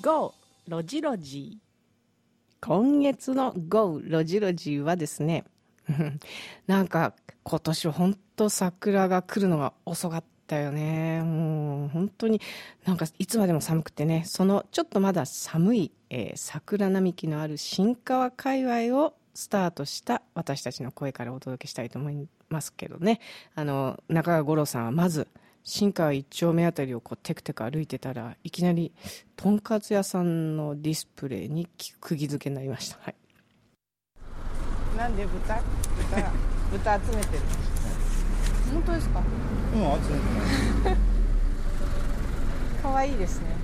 GO ロジロジ。今月の GO ロジロジはですねなんか今年は本当桜が来るのが遅かったよね。もう本当になんかいつまでも寒くてね、そのちょっとまだ寒い、桜並木のある新川界隈をスタートした私たちの声からお届けしたいと思いますけどね。中川五郎さんはまず新川一丁目あたりをこうテクテク歩いてたらいきなりとんかつ屋さんのディスプレイに釘付けになりました。はい。なんで豚集めてる。本当ですか。 集めてない可愛いですね。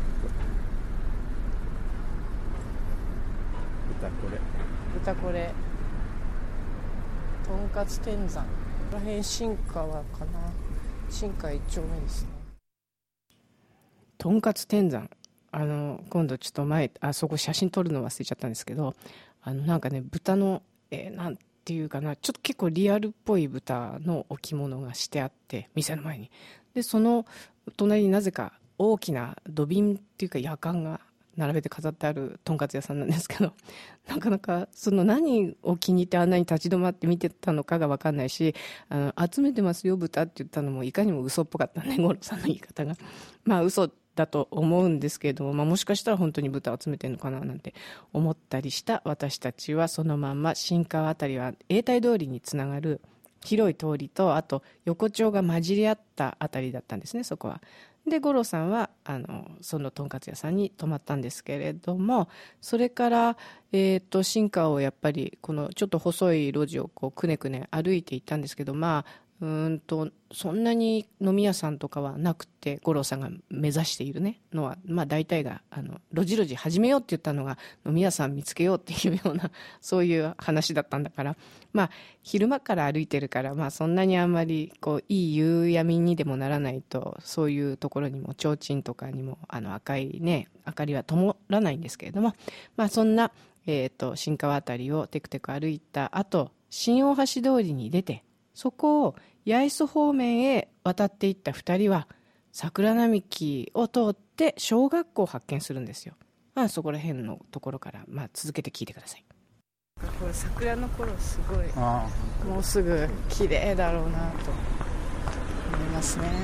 豚これとんかつ天山、この辺新川かな。新川一丁目ですね。とんかつ天山、今度ちょっと前そこ写真撮るの忘れちゃったんですけど、なんかね豚のなんていうかな、ちょっと結構リアルっぽい豚の置物がしてあって、店の前にでその隣になぜか大きな土瓶っていうかやかんが並べて飾ってあるとんかつ屋さんなんですけど、なかなかその何を気に入ってあんなに立ち止まって見てたのかが分かんないし、集めてますよ豚って言ったのもいかにも嘘っぽかったね、五郎さんの言い方が。まあ嘘だと思うんですけれども、もしかしたら本当に豚を集めてるのかななんて思ったりした私たちは、そのまんま新川あたりは永代通りにつながる広い通りと、あと横丁が混じり合ったあたりだったんですね、そこは。で五郎さんはそのとんかつ屋さんに泊まったんですけれども、それから、新川をやっぱりこのちょっと細い路地をこうくねくね歩いていったんですけど、そんなに飲み屋さんとかはなくて、五郎さんが目指しているねのは、大体が路地路地始めようって言ったのが飲み屋さん見つけようっていうようなそういう話だったんだから、昼間から歩いてるから、そんなにあんまりこういい夕闇にでもならないと、そういうところにも提灯とかにも赤いね明かりは灯らないんですけれども、そんな、新川あたりをテクテク歩いた後、新大橋通りに出て、そこを八重洲方面へ渡っていった2人は桜並木を通って小学校を発見するんですよ。そこら辺のところから、続けて聞いてください。これ桜の頃すごいもうすぐ綺麗だろうなと思いますね。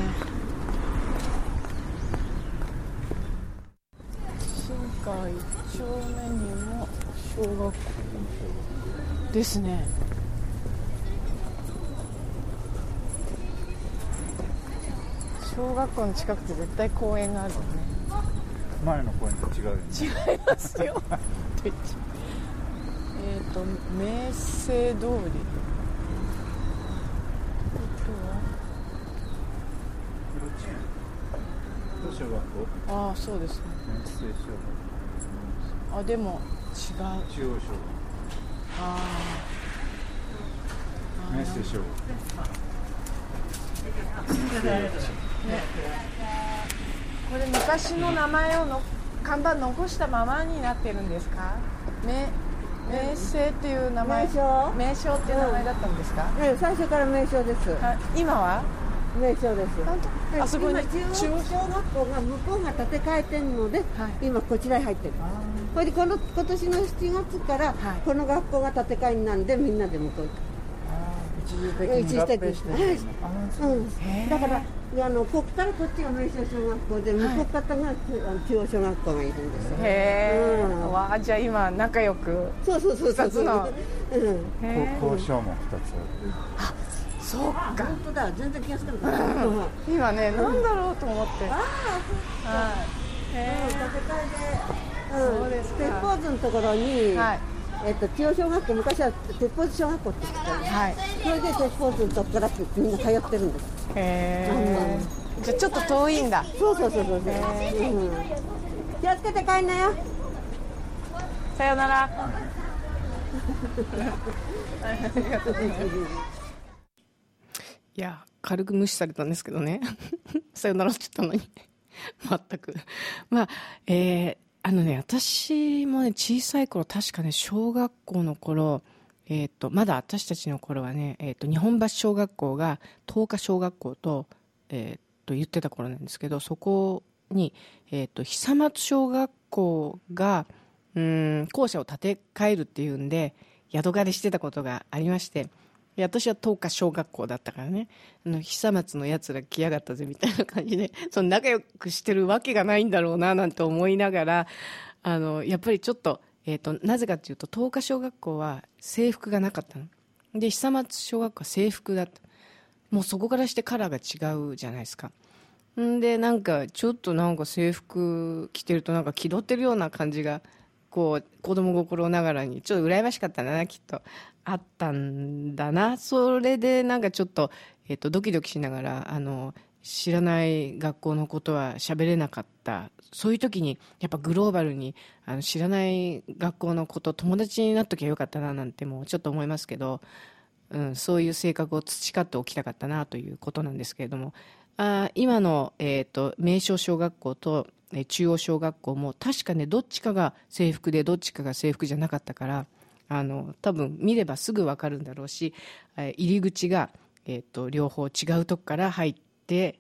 新川一丁目にも小学校ですね。小学校の近くて絶対公園があるよね。 前の公園と違うよね。 違いますよ明生通り、 小学校。 そうですね。 明生小学校。 でも違う。 中央小学校。明生小学校。 これ昔の名前を看板残したままになってるんですか。名称っていう名前。名称っていう名前だったんですか。 最初から名称です。 今は名称です。 あそこに中央小学校が向こうが建て替えてるので、今こちらに入ってる。それで今年の7月からこの学校が建て替えになるんで、みんなで向こう行く。 一時的に合併してる。 だからここからこっちが名称小学校で、向こう方が中央小学校がいるんですよ。 じゃあ今仲良く2つの校舎も2つある。そうか。 本当だ、全然気がつかなかった今ね、なんだろうと思って。 建て替えで、 そうですか。 鉄砲図のところに、中央小学校、昔は鉄砲図小学校って言ってたんです。それで鉄砲図のとこからみんな通ってるんです。 じゃあちょっと遠いんだ。 そう。気をつけて帰んなよ。 さよなら。いや、軽く無視されたんですけどねさよならって言ったのに全く私もね、小さい頃、確かね、小学校の頃、まだ私たちの頃はね、日本橋小学校が東華小学校と、言ってた頃なんですけど、そこに、久松小学校が校舎を建て替えるっていうんで宿借りしてたことがありまして、私は東華小学校だったからね、久松のやつら来やがったぜみたいな感じで、その仲良くしてるわけがないんだろうななんて思いながら、やっぱりちょっと、なぜかというと東華小学校は制服がなかったので、久松小学校は制服だった。もうそこからしてカラーが違うじゃないですか。んでなんかちょっとなんか制服着てるとなんか気取ってるような感じがこう子供心ながらにちょっと羨ましかったんだな、きっとあったんだな。それでなんかちょっと、ドキドキしながら知らない学校のことは喋れなかった。そういう時にやっぱグローバルに知らない学校のこと友達になっときゃよかったななんてもうちょっと思いますけど、そういう性格を培っておきたかったなということなんですけれども、今の、名称小学校と中央小学校も確かね、どっちかが制服でどっちかが制服じゃなかったから、多分見ればすぐ分かるんだろうし、入り口が、両方違うとこから入って、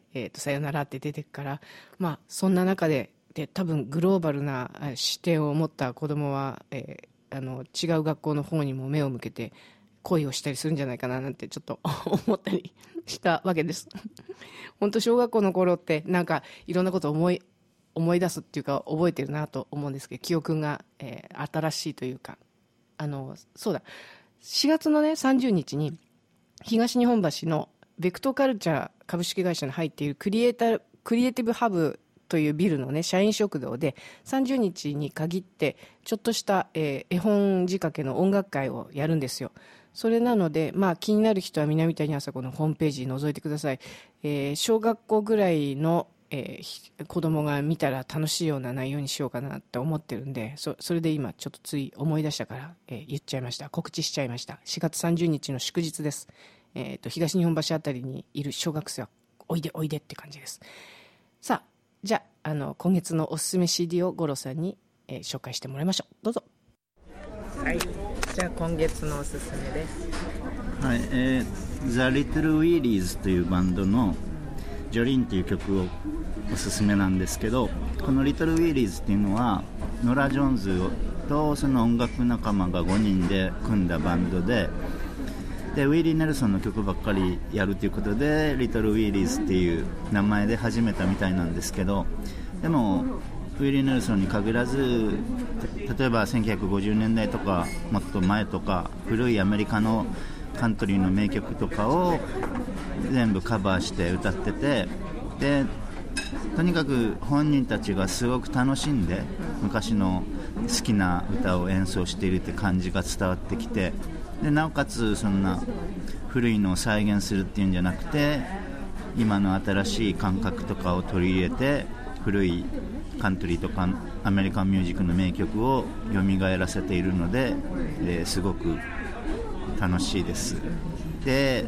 さよならって出てくから、まあ、そんな中で多分グローバルな視点を持った子供は、違う学校の方にも目を向けて恋をしたりするんじゃないかななんてちょっと思ったりしたわけです。本当小学校の頃ってなんかいろんなことを思い出すっていうか覚えてるなと思うんですけど、記憶が、新しいというか、そうだ、4月のね30日に東日本橋のベクトカルチャー株式会社に入っているクリエイティブハブというビルのね社員食堂で30日に限ってちょっとした、絵本仕掛けの音楽会をやるんですよ。それなので、まあ、気になる人は南谷あさこのホームページ覗いてください。小学校ぐらいの、子供が見たら楽しいような内容にしようかなって思ってるんで、それで今ちょっとつい思い出したから、言っちゃいました。告知しちゃいました。4月30日の祝日です。東日本橋あたりにいる小学生はおいでおいでって感じです。さあ、じゃあ、今月のおすすめ CD を五郎さんに、紹介してもらいましょう。どうぞ。はい、じゃあ今月のおすすめです。 はい、The Little Wheelies というバンドのジョリンという曲をおすすめなんですけど、この Little Wheelies っていうのはノラ・ジョーンズとその音楽仲間が5人で組んだバンドで、ウィリー・ネルソンの曲ばっかりやるということで Little Wheelies っていう名前で始めたみたいなんですけど、でもウィリー・ネルソンに限らず、例えば1950年代とかもっと前とか古いアメリカのカントリーの名曲とかを全部カバーして歌ってて、でとにかく本人たちがすごく楽しんで昔の好きな歌を演奏しているって感じが伝わってきて、でなおかつそんな古いのを再現するっていうんじゃなくて、今の新しい感覚とかを取り入れて古いカントリーとかアメリカンミュージックの名曲を蘇らせているので、すごく楽しいです。で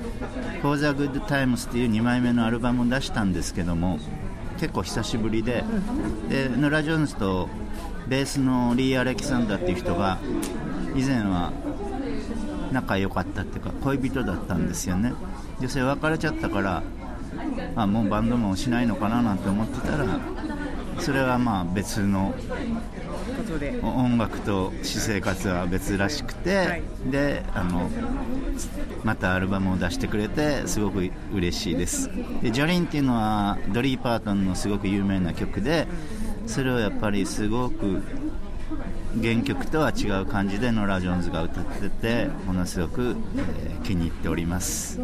For the Good Times っていう2枚目のアルバムを出したんですけども、結構久しぶりで、ノラ・ジョーンズとベースのリー・アレキサンダーっていう人が以前は仲良かったっていうか恋人だったんですよね。でそれ別れちゃったから、もうバンドもしないのかななんて思ってたら、それはまあ別の音楽と私生活は別らしくて、はい、でまたアルバムを出してくれてすごく嬉しいです。でジョリンっていうのはドリー・パートンのすごく有名な曲で、それをやっぱりすごく原曲とは違う感じでノラ・ジョーンズが歌ってて、ものすごく、気に入っております、はい。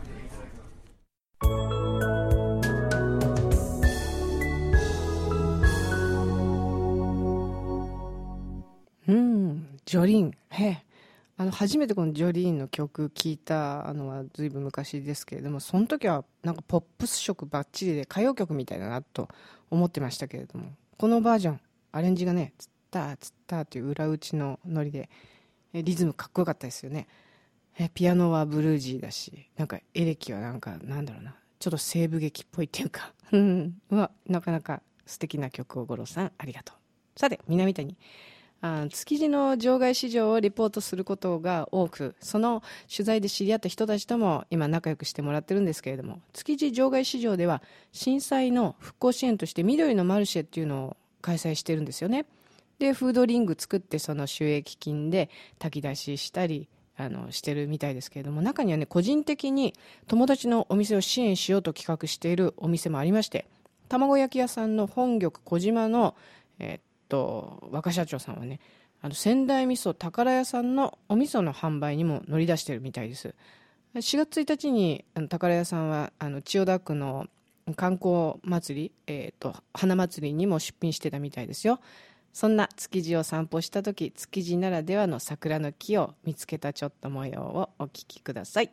ジョリン、初めてこのジョリンの曲聴いたのはずいぶん昔ですけれども、その時はなんかポップス色バッチリで歌謡曲みたいだなと思ってましたけれども、このバージョンアレンジがね、つったーつったーっていう裏打ちのノリでリズムかっこよかったですよね。ピアノはブルージーだし、なんかエレキはなんだろうな、ちょっと西部劇っぽいっていうかなかなか素敵な曲を五郎さんありがとう。さて南谷、築地の場外市場をリポートすることが多く、その取材で知り合った人たちとも今仲良くしてもらってるんですけれども、築地場外市場では震災の復興支援として緑のマルシェっていうのを開催してるんですよね。でフードリング作って、その収益金で炊き出ししたりしてるみたいですけれども、中にはね、個人的に友達のお店を支援しようと企画しているお店もありまして、卵焼き屋さんの本玉小島の、若社長さんはね、仙台味噌宝屋さんのお味噌の販売にも乗り出してるみたいです。4月1日に宝屋さんは千代田区の観光祭り、花祭りにも出品してたみたいですよ。そんな築地を散歩した時、築地ならではの桜の木を見つけたちょっと模様をお聞きください。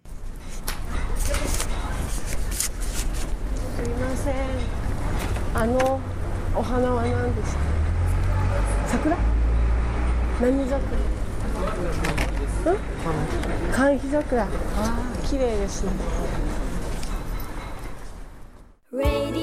すいません、お花は何ですか？桜？何桜？寒緋桜。綺麗ですね。